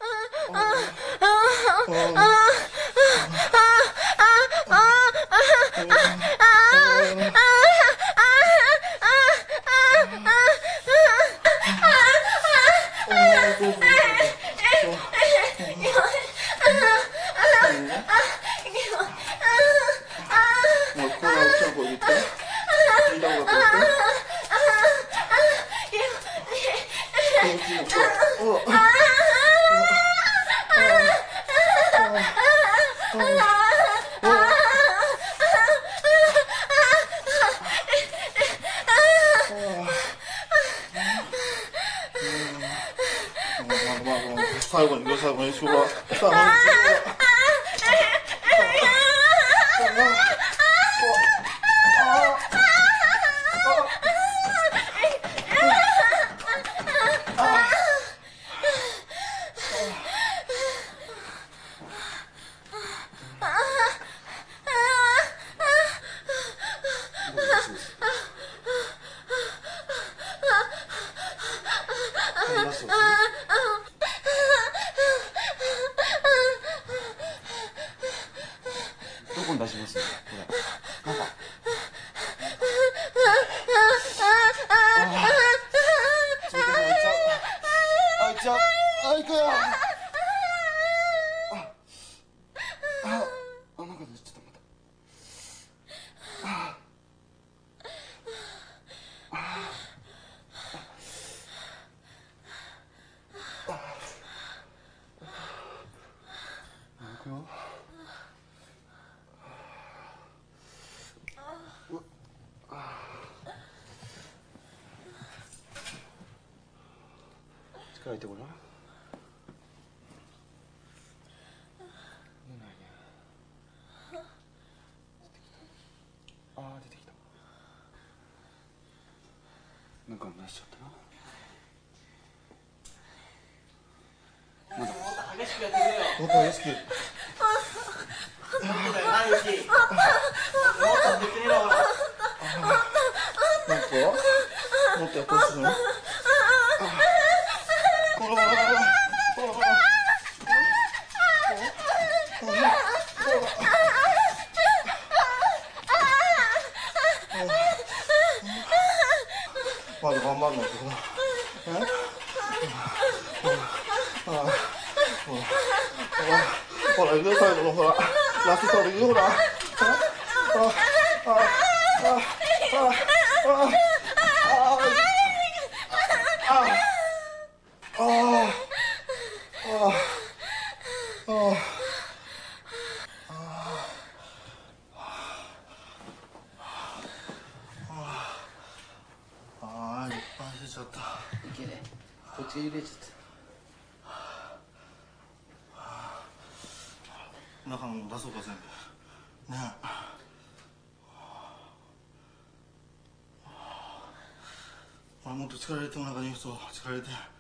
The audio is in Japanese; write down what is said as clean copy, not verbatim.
最後に最後にしようか。どこに出します？これ。なんか。開いちゃう。開いくよ。なんかちょっと待った。行くよ。力入れてごらん。出ないね。出てきた。なんか出しちゃったな。まだ。激しくやってくれよ。もっと激しく。もっとだよ、なるし。もっとやってくれよ。もっとやってほしいの。まだ頑張んないけどな。ほら、行くよ、最後のほら。ラストで行くよ、ほら。いっぱい出ちゃった。いけね。こっち入れちゃった。中の出そうか、全部。ねえ。もっと力入れて、お腹にそう、力入れて。